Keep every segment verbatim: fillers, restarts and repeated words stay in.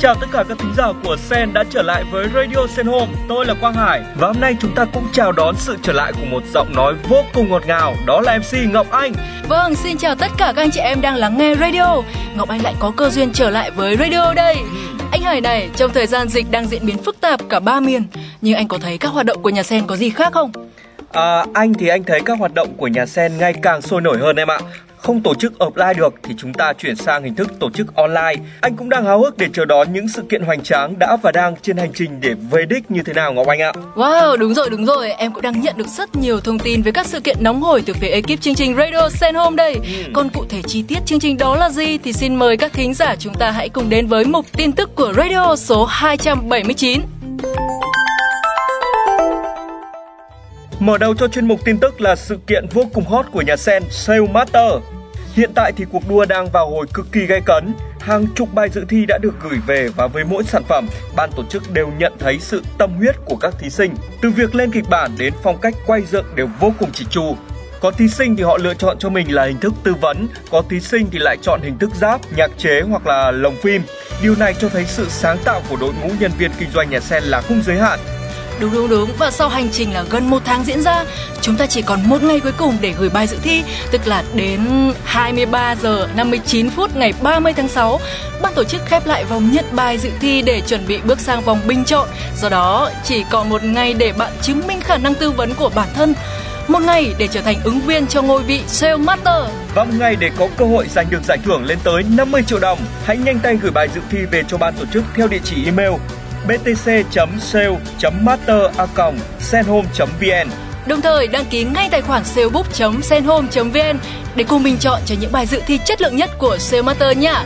chào tất cả các thính giả của Sen đã trở lại với Radio Sen Home. Tôi là Quang Hải và hôm nay chúng ta cũng chào đón sự trở lại của một giọng nói vô cùng ngọt ngào, đó là em xê Ngọc Anh. Vâng, xin chào tất cả các anh chị em đang lắng nghe radio. Ngọc Anh lại có cơ duyên trở lại với radio đây. Anh Hải này, trong thời gian dịch đang diễn biến phức tạp cả ba miền, nhưng anh có thấy các hoạt động của nhà Sen có gì khác không? À, anh thì anh thấy các hoạt động của nhà Sen ngày càng sôi nổi hơn em ạ. Không tổ chức offline được thì chúng ta chuyển sang hình thức tổ chức online. Anh cũng đang háo hức để chờ đón những sự kiện hoành tráng đã và đang trên hành trình để về đích như thế nào Ngọc Anh ạ. Wow, đúng rồi, đúng rồi. Em cũng đang nhận được rất nhiều thông tin về các sự kiện nóng hổi từ phía ekip chương trình Radio Sen Home đây. Ừ. Còn cụ thể chi tiết chương trình đó là gì thì xin mời các thính giả chúng ta hãy cùng đến với mục tin tức của radio số hai trăm bảy mươi chín. Mở đầu cho chuyên mục tin tức là sự kiện vô cùng hot của nhà Sen, Sale Master. Hiện tại thì cuộc đua đang vào hồi cực kỳ gay cấn. Hàng chục bài dự thi đã được gửi về và với mỗi sản phẩm, ban tổ chức đều nhận thấy sự tâm huyết của các thí sinh. Từ việc lên kịch bản đến phong cách quay dựng đều vô cùng chỉn chu. Có thí sinh thì họ lựa chọn cho mình là hình thức tư vấn, có thí sinh thì lại chọn hình thức rap, nhạc chế hoặc là lồng phim. Điều này cho thấy sự sáng tạo của đội ngũ nhân viên kinh doanh nhà Sen là không giới hạn. Đúng đúng đúng, và sau hành trình là gần một tháng diễn ra, chúng ta chỉ còn một ngày cuối cùng để gửi bài dự thi, tức là đến hai mươi ba giờ năm mươi chín phút ngày ba mươi tháng sáu, ban tổ chức khép lại vòng nhận bài dự thi để chuẩn bị bước sang vòng bình chọn. Do đó, chỉ còn một ngày để bạn chứng minh khả năng tư vấn của bản thân, một ngày để trở thành ứng viên cho ngôi vị Sale Master và một ngày để có cơ hội giành được giải thưởng lên tới năm mươi triệu đồng. Hãy nhanh tay gửi bài dự thi về cho ban tổ chức theo địa chỉ email b t c chấm sale chấm master a còng senhome chấm v n. Đồng thời đăng ký ngay tài khoản salebook chấm senhome chấm v n để cùng mình chọn cho những bài dự thi chất lượng nhất của Sale Master nhé.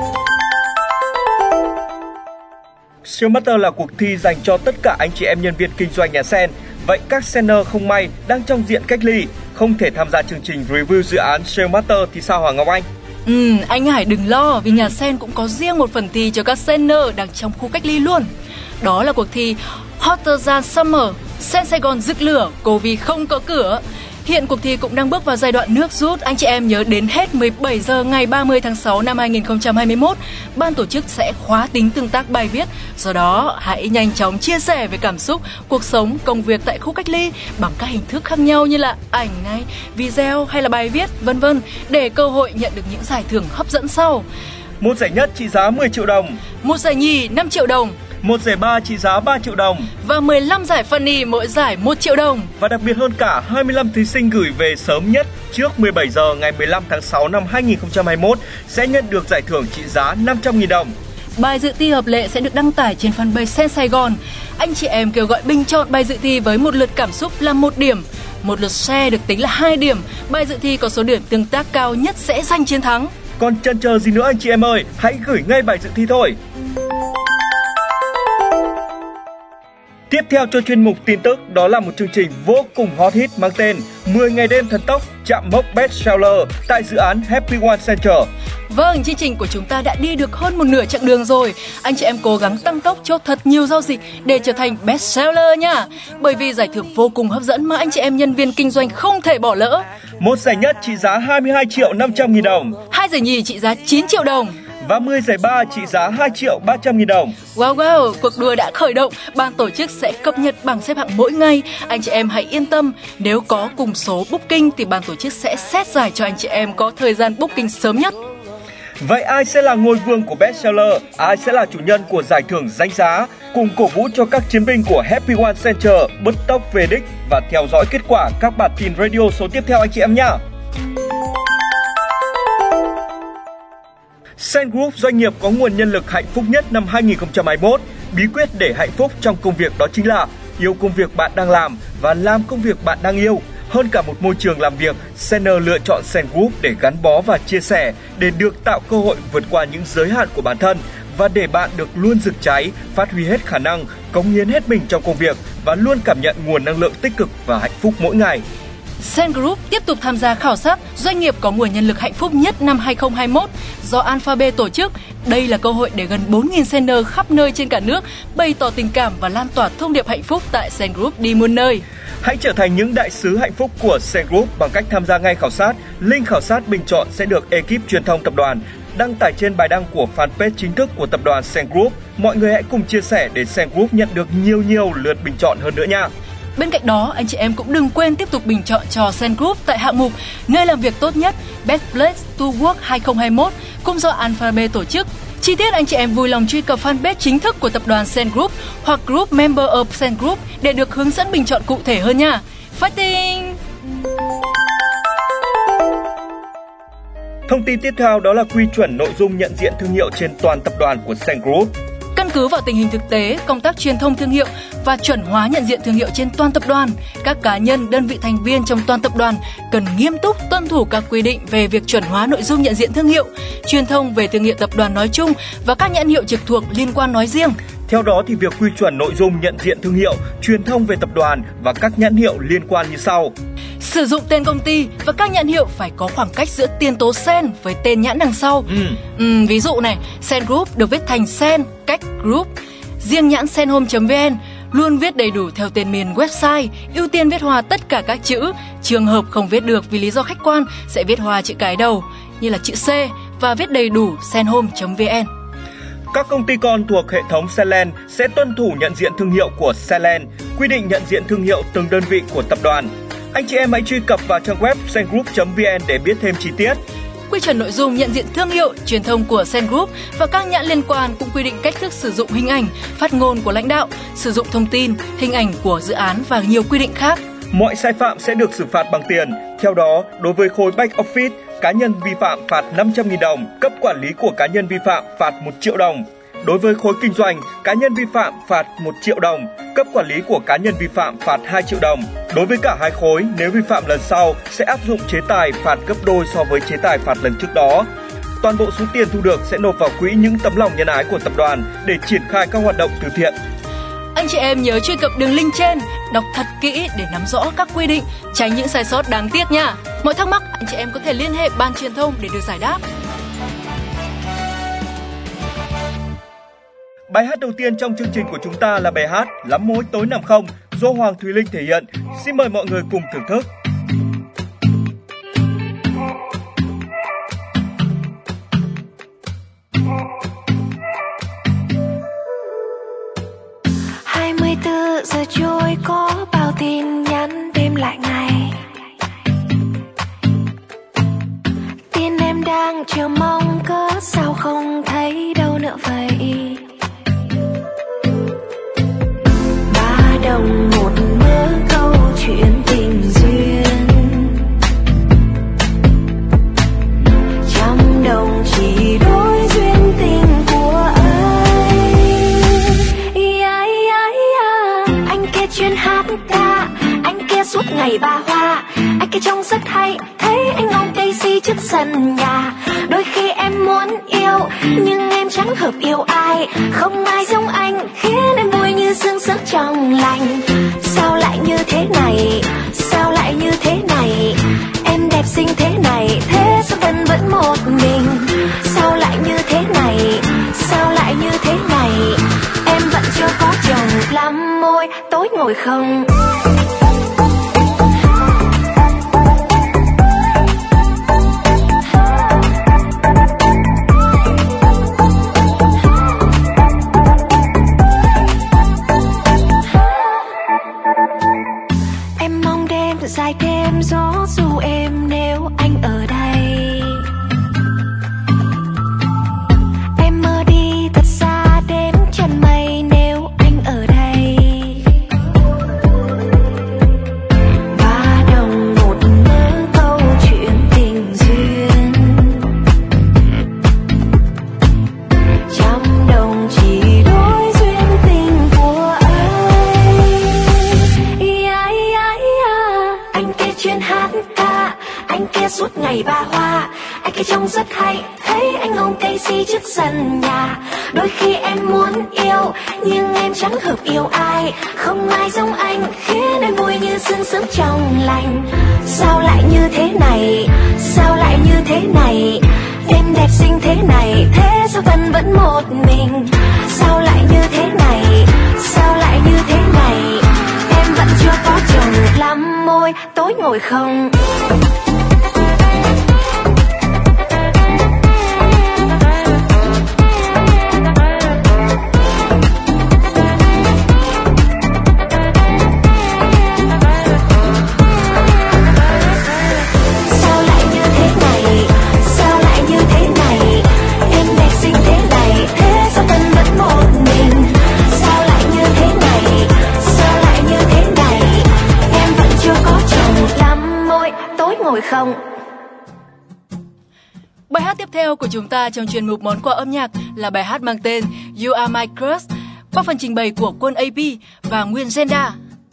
Sale Master là cuộc thi dành cho tất cả anh chị em nhân viên kinh doanh nhà Sen. Vậy các seller không may đang trong diện cách ly, không thể tham gia chương trình review dự án Sale Master thì sao hả Ngọc Anh? Ừ, anh Hải đừng lo vì nhà Sen cũng có riêng một phần thi cho các seller đang trong khu cách ly luôn. Đó là cuộc thi Hotter Than Summer, Sen Sài Gòn rực lửa, Covid không có cửa. Hiện cuộc thi cũng đang bước vào giai đoạn nước rút. Anh chị em nhớ đến hết mười bảy giờ ngày ba mươi tháng sáu năm hai nghìn không trăm hai mươi mốt, ban tổ chức sẽ khóa tính tương tác bài viết. Do đó, hãy nhanh chóng chia sẻ về cảm xúc, cuộc sống, công việc tại khu cách ly bằng các hình thức khác nhau như là ảnh này, video hay là bài viết, vân vân để cơ hội nhận được những giải thưởng hấp dẫn sau. Một giải nhất trị giá mười triệu đồng, một giải nhì năm triệu đồng, một giải ba trị giá ba triệu đồng và mười lăm giải funny mỗi giải một triệu đồng. Và đặc biệt hơn cả, hai mươi lăm thí sinh gửi về sớm nhất trước mười bảy giờ ngày mười lăm tháng sáu năm hai nghìn không trăm hai mươi mốt sẽ nhận được giải thưởng trị giá năm trăm nghìn đồng. Bài dự thi hợp lệ sẽ được đăng tải trên fanpage Sen Sài Gòn. Anh chị em kêu gọi bình chọn bài dự thi với một lượt cảm xúc là một điểm, một lượt share được tính là hai điểm. Bài dự thi có số điểm tương tác cao nhất sẽ giành chiến thắng. Còn chần chờ gì nữa anh chị em ơi, hãy gửi ngay bài dự thi thôi. Tiếp theo cho chuyên mục tin tức, đó là một chương trình vô cùng hot hit mang tên mười ngày đêm thần tốc chạm mốc bestseller tại dự án Happy One Center. Vâng, chương trình của chúng ta đã đi được hơn một nửa chặng đường rồi. Anh chị em cố gắng tăng tốc cho thật nhiều giao dịch để trở thành bestseller nhá. Bởi vì giải thưởng vô cùng hấp dẫn mà anh chị em nhân viên kinh doanh không thể bỏ lỡ. Một giải nhất trị giá hai mươi hai triệu năm trăm nghìn đồng, hai giải nhì trị giá chín triệu đồng và mười giải ba trị giá hai triệu ba trăm nghìn đồng. Wow wow, cuộc đua đã khởi động, ban tổ chức sẽ cập nhật bảng xếp hạng mỗi ngày. Anh chị em hãy yên tâm, nếu có cùng số booking thì ban tổ chức sẽ xét giải cho anh chị em có thời gian booking sớm nhất. Vậy ai sẽ là ngôi vương của bestseller? Ai sẽ là chủ nhân của giải thưởng danh giá? Cùng cổ vũ cho các chiến binh của Happy One Center bứt tốc về đích và theo dõi kết quả các bản tin radio số tiếp theo anh chị em nhé. Sen Group, doanh nghiệp có nguồn nhân lực hạnh phúc nhất năm hai nghìn không trăm hai mươi mốt. Bí quyết để hạnh phúc trong công việc đó chính là yêu công việc bạn đang làm và làm công việc bạn đang yêu. Hơn cả một môi trường làm việc, Sener lựa chọn Sen Group để gắn bó và chia sẻ, để được tạo cơ hội vượt qua những giới hạn của bản thân và để bạn được luôn rực cháy, phát huy hết khả năng, cống hiến hết mình trong công việc và luôn cảm nhận nguồn năng lượng tích cực và hạnh phúc mỗi ngày. Sen Group tiếp tục tham gia khảo sát doanh nghiệp có nguồn nhân lực hạnh phúc nhất năm hai nghìn không trăm hai mươi mốt do Alphabet tổ chức. Đây là cơ hội để gần bốn nghìn Sener khắp nơi trên cả nước bày tỏ tình cảm và lan tỏa thông điệp hạnh phúc tại Sen Group đi muôn nơi. Hãy trở thành những đại sứ hạnh phúc của Sen Group bằng cách tham gia ngay khảo sát. Link khảo sát bình chọn sẽ được ekip truyền thông tập đoàn đăng tải trên bài đăng của fanpage chính thức của tập đoàn Sen Group. Mọi người hãy cùng chia sẻ để Sen Group nhận được nhiều nhiều lượt bình chọn hơn nữa nha. Bên cạnh đó, anh chị em cũng đừng quên tiếp tục bình chọn cho Sen Group tại hạng mục Nơi làm việc tốt nhất Best Place to Work hai không hai mốt cũng do Alphabet tổ chức. Chi tiết anh chị em vui lòng truy cập fanpage chính thức của tập đoàn Sen Group hoặc Group Member of Sen Group để được hướng dẫn bình chọn cụ thể hơn nha. Fighting! Thông tin tiếp theo đó là quy chuẩn nội dung nhận diện thương hiệu trên toàn tập đoàn của Sen Group. Căn cứ vào tình hình thực tế, công tác truyền thông thương hiệu và chuẩn hóa nhận diện thương hiệu trên toàn tập đoàn, các cá nhân, đơn vị thành viên trong toàn tập đoàn cần nghiêm túc tuân thủ các quy định về việc chuẩn hóa nội dung nhận diện thương hiệu, truyền thông về thương hiệu tập đoàn nói chung và các nhãn hiệu trực thuộc liên quan nói riêng. Theo đó thì việc quy chuẩn nội dung nhận diện thương hiệu, truyền thông về tập đoàn và các nhãn hiệu liên quan như sau. Sử dụng tên công ty và các nhãn hiệu phải có khoảng cách giữa tiền tố Sen với tên nhãn đằng sau. Ừ. Ừ, ví dụ này, Sen Group được viết thành Sen cách Group. Riêng nhãn senhome chấm vn luôn viết đầy đủ theo tên miền website, ưu tiên viết hòa tất cả các chữ. Trường hợp không viết được vì lý do khách quan sẽ viết hòa chữ cái đầu như là chữ C và viết đầy đủ senhome chấm vn. Các công ty con thuộc hệ thống Senland sẽ tuân thủ nhận diện thương hiệu của Senland, quy định nhận diện thương hiệu từng đơn vị của tập đoàn. Anh chị em hãy truy cập vào trang web sengroup chấm vn để biết thêm chi tiết. Quy chuẩn nội dung nhận diện thương hiệu, truyền thông của Sen Group và các nhãn liên quan cũng quy định cách thức sử dụng hình ảnh, phát ngôn của lãnh đạo, sử dụng thông tin, hình ảnh của dự án và nhiều quy định khác. Mọi sai phạm sẽ được xử phạt bằng tiền. Theo đó, đối với khối back office, cá nhân vi phạm phạt năm trăm nghìn đồng, cấp quản lý của cá nhân vi phạm phạt một triệu đồng. Đối với khối kinh doanh, cá nhân vi phạm phạt một triệu đồng, cấp quản lý của cá nhân vi phạm phạt hai triệu đồng. Đối với cả hai khối, nếu vi phạm lần sau sẽ áp dụng chế tài phạt gấp đôi so với chế tài phạt lần trước đó. Toàn bộ số tiền thu được sẽ nộp vào quỹ những tấm lòng nhân ái của tập đoàn để triển khai các hoạt động từ thiện. Anh chị em nhớ truy cập đường link trên, đọc thật kỹ để nắm rõ các quy định, tránh những sai sót đáng tiếc nha. Mọi thắc mắc, anh chị em có thể liên hệ ban truyền thông để được giải đáp. Bài hát đầu tiên trong chương trình của chúng ta là bài hát Lắm Mối Tối Nằm Không do Hoàng Thùy Linh thể hiện. Xin mời mọi người cùng thưởng thức. hai mươi tư giờ trôi có bao tin nhắn đêm lại ngày. Tin em đang chờ mong cớ sao không thấy đâu nữa vậy. Ba đồng một mớ câu chuyện tình duyên, trăm đồng chỉ đối duyên tình của anh. Yeah, yeah, yeah. Anh kia chuyên hát ca, anh kia suốt ngày ba hoa, anh kia trông rất hay, thấy anh ông Daisy trước sân nhà. Đôi khi em muốn yêu nhưng em chẳng hợp yêu ai, không ai giống anh khiến em vui như sương sớm trong lành. Sao lại như thế này, sao lại như thế này, em đẹp xinh thế này, thế sao vẫn vẫn một mình. Sao lại như thế này, sao lại như thế này, em vẫn chưa có chồng. Lắm môi tối ngồi không. Dài đêm gió dù em nếu anh ở đây. Em mơ đi thật xa đến chân mây nếu anh ở đây. Ba đồng một mớ câu chuyện tình duyên, trăm đồng chỉ đối duyên tình của anh. Yeah, yeah, yeah. Anh kia chuyên hát ca, anh kia suốt ngày ba hoa, anh kia trông rất hay, thấy anh ôm Daisy trước sân nhà. Đôi khi em muốn yêu nhưng em chẳng hợp yêu ai, không ai giống anh khiến em vui như sương sớm trong lành. Sao lại như thế này, sao lại như thế này, em đẹp xinh thế này, thế sao vẫn vẫn một mình. Sao lại như thế này, sao lại như thế này, em vẫn chưa có chồng. Lắm môi tối ngồi không. rồi không? Bài hát tiếp theo của chúng ta trong chuyên mục món quà âm nhạc là bài hát mang tên You Are My Crush qua phần trình bày của Quân a pê và Nguyên Zenda.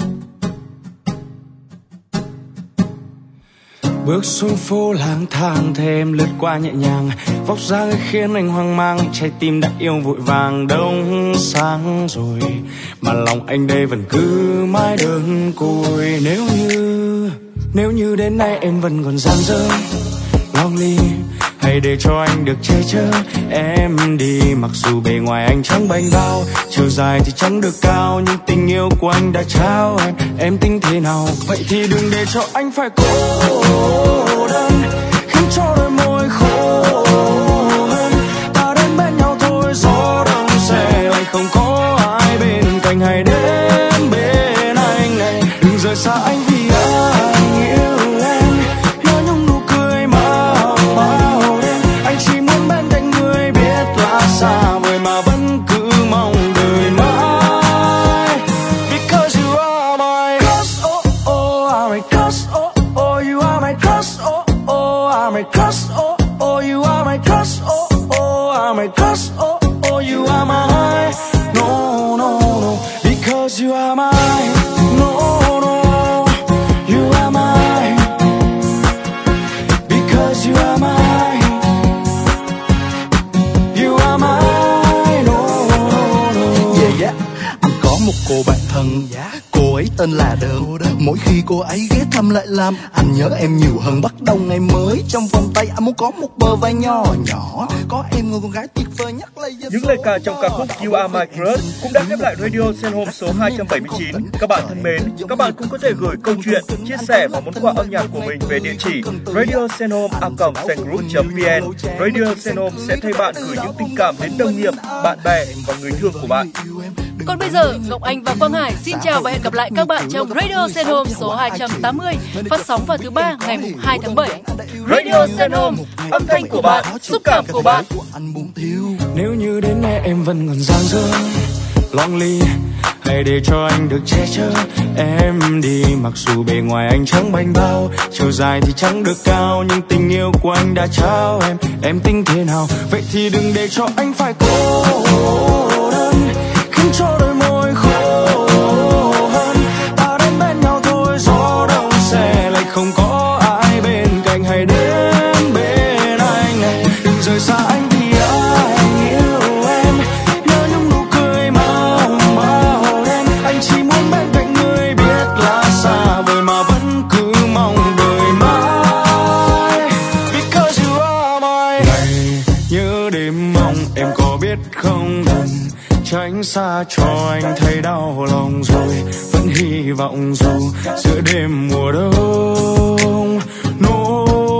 Bước xuống phố lang thang thêm lướt qua nhẹ nhàng, vóc dáng ấy khiến anh hoang mang, trái tim đã yêu vội vàng đông sáng rồi mà lòng anh đây vẫn cứ mãi đơn côi. Nếu như nếu như đến nay em vẫn còn dang dở lonely, hãy để cho anh được che chở em đi. Mặc dù bề ngoài anh chẳng bảnh bao, chiều dài thì chẳng được cao, nhưng tình yêu của anh đã trao em. Em tính thế nào? Vậy thì đừng để cho anh phải cô đơn, khiến cho đôi môi khô hơn. Ta đến bên nhau thôi, gió đông sẽ lại không có ai bên cạnh. Hãy đến bên anh này, đừng rời xa anh vì anh yêu em. Nhớ nhung nụ cười màu màu đen, anh chỉ muốn bên cạnh người biết là xa vời mà vẫn cứ mong đời mãi. Because you are my crush, oh oh, I'm my crush, oh oh, you are my crush, oh oh, I'm my crush, oh oh, you are my crush, oh oh, I'm my crush, oh oh, you are my, no no no, because you are my, no no, you are my, because you are my, you are my, no no no. Yeah yeah, anh có một cô bạn thân, cô ấy tên là Đơn. Mỗi khi cô ấy ghé thăm lại làm anh nhớ em nhiều hơn. Bắt đầu ngày mới trong vòng tay anh muốn có một bờ vai nhỏ nhỏ, có em người con gái tuyệt vời nhất lấy. Những lời ca trong ca khúc You Are My Crush cũng đã khép lại Radio Sen Home số hai trăm bảy mươi chín. Các bạn thân mến, các bạn cũng có thể gửi câu chuyện, chia sẻ và món quà âm nhạc của mình về địa chỉ radio sen home a còng sen group chấm vn. Radio Sen Home sẽ thay bạn gửi những tình cảm đến đồng nghiệp, bạn bè và người thương của bạn. Còn bây giờ, Ngọc Anh và Quang Hải xin chào và hẹn gặp lại các bạn trong Radio Sen Home số hai trăm tám mươi, phát sóng vào thứ ba ngày hai tháng bảy. Radio Sen Home, âm thanh của bạn, xúc cảm của bạn. Nếu như đến nay em vẫn còn dang dở lonely, hãy để cho anh được che chở em đi. Mặc dù bề ngoài anh chẳng bảnh bao, chiều dài thì chẳng được cao, nhưng tình yêu của anh đã trao em. Em tính thế nào? Vậy thì đừng để cho anh phải cô đơn, khiến cho đôi môi khô hơn. Ta đến bên nhau thôi, gió đông sẽ lại không có ai bên cạnh. Hãy đến bên anh này, đừng rời xa anh vì anh yêu em. Nhớ nhung nụ cười màu màu đen, anh chỉ muốn bên cạnh người biết là xa vời mà vẫn cứ mong đời mãi. Because you are my, ngày nhớ đêm mong em có biết không, đừng tránh xa cho anh thấy đau lòng rồi. Vẫn hy vọng dù giữa đêm mùa đông, no,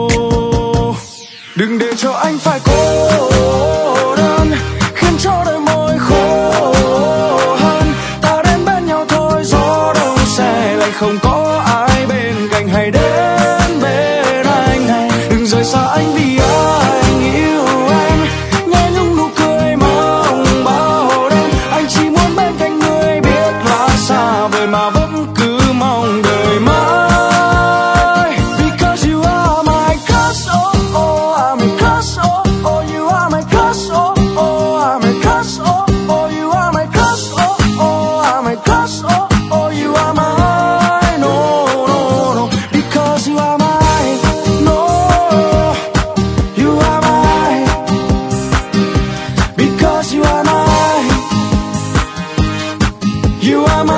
đừng để cho anh phải cô đơn, khiến cho đôi môi khô hơn. Ta đến bên nhau thôi, gió đông sẽ lại không có ai bên cạnh. Hãy đến bên anh này, đừng rời xa anh vì anh yêu em. Nghe nhung nụ cười mong bao đêm, anh chỉ muốn bên cạnh người biết là xa vời mà vẫn cứ mong đời mãi. Because you are my crush, oh oh, I'm my crush, oh oh, you are my crush, oh oh, I'm my crush, oh oh, you are my crush, oh oh, I'm my crush, oh oh, you are my, no no no, because you are my, no, you are my, because you are my, you are my.